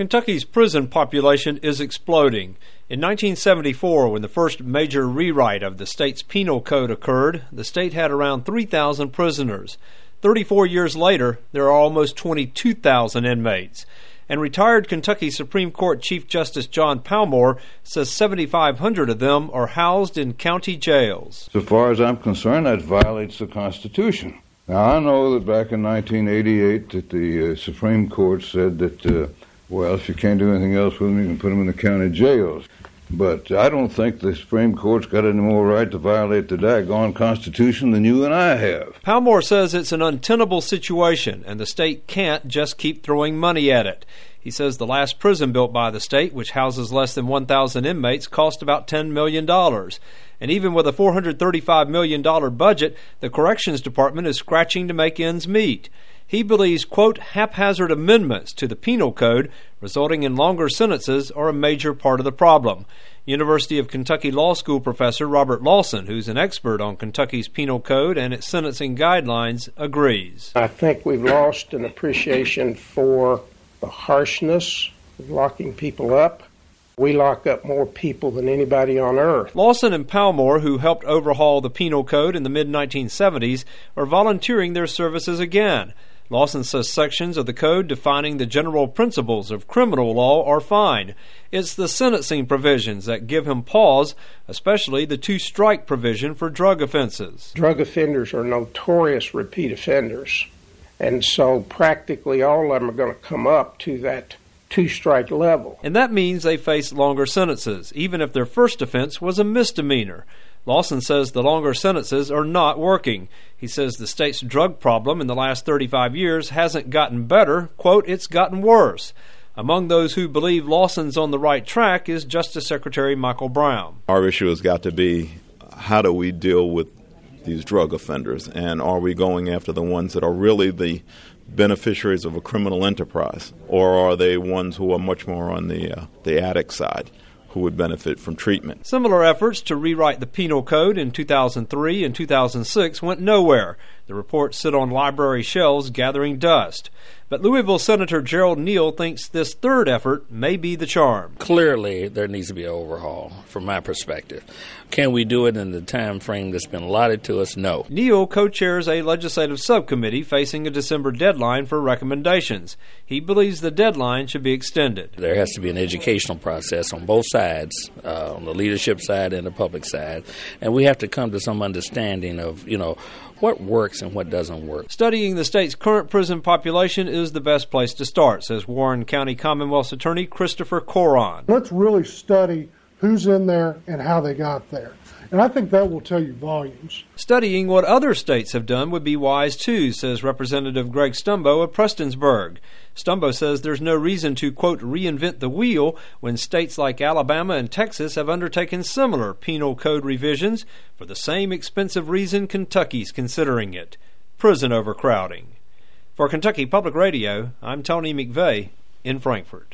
Kentucky's prison population is exploding. In 1974, when the first major rewrite of the state's penal code occurred, the state had around 3,000 prisoners. 34 years later, there are almost 22,000 inmates. And retired Kentucky Supreme Court Chief Justice John Palmore says 7,500 of them are housed in county jails. So far as I'm concerned, that violates the Constitution. Now, I know that back in 1988 that the Supreme Court said that, well, if you can't do anything else with them, you can put them in the county jails. But I don't think the Supreme Court's got any more right to violate the daggone Constitution than you and I have. Palmore says it's an untenable situation, and the state can't just keep throwing money at it. He says the last prison built by the state, which houses less than 1,000 inmates, cost about $10 million. And even with a $435 million budget, the Corrections Department is scratching to make ends meet. He believes, quote, haphazard amendments to the penal code resulting in longer sentences are a major part of the problem. University of Kentucky Law School professor Robert Lawson, who's an expert on Kentucky's penal code and its sentencing guidelines, agrees. I think we've lost an appreciation for the harshness of locking people up. We lock up more people than anybody on earth. Lawson and Palmore, who helped overhaul the penal code in the mid-1970s, are volunteering their services again. Lawson says sections of the code defining the general principles of criminal law are fine. It's the sentencing provisions that give him pause, especially the two-strike provision for drug offenses. Drug offenders are notorious repeat offenders, and so practically all of them are going to come up to that two-strike level. And that means they face longer sentences, even if their first offense was a misdemeanor. Lawson says the longer sentences are not working. He says the state's drug problem in the last 35 years hasn't gotten better. Quote, it's gotten worse. Among those who believe Lawson's on the right track is Justice Secretary Michael Brown. Our issue has got to be, how do we deal with these drug offenders? And are we going after the ones that are really the beneficiaries of a criminal enterprise? Or are they ones who are much more on the addict side, who would benefit from treatment? Similar efforts to rewrite the penal code in 2003 and 2006 went nowhere. The reports sit on library shelves gathering dust. But Louisville Senator Gerald Neal thinks this third effort may be the charm. Clearly, there needs to be an overhaul, from my perspective. Can we do it in the time frame that's been allotted to us? No. Neal co-chairs a legislative subcommittee facing a December deadline for recommendations. He believes the deadline should be extended. There has to be an educational process on both sides, on the leadership side and the public side, and we have to come to some understanding of, what works and what doesn't work. Studying the state's current prison population is the best place to start, says Warren County Commonwealth's Attorney Christopher Coron. Let's really study who's in there and how they got there. And I think that will tell you volumes. Studying what other states have done would be wise too, says Representative Greg Stumbo of Prestonsburg. Stumbo says there's no reason to, quote, reinvent the wheel when states like Alabama and Texas have undertaken similar penal code revisions for the same expensive reason Kentucky's considering it: prison overcrowding. For Kentucky Public Radio, I'm Tony McVeigh in Frankfort.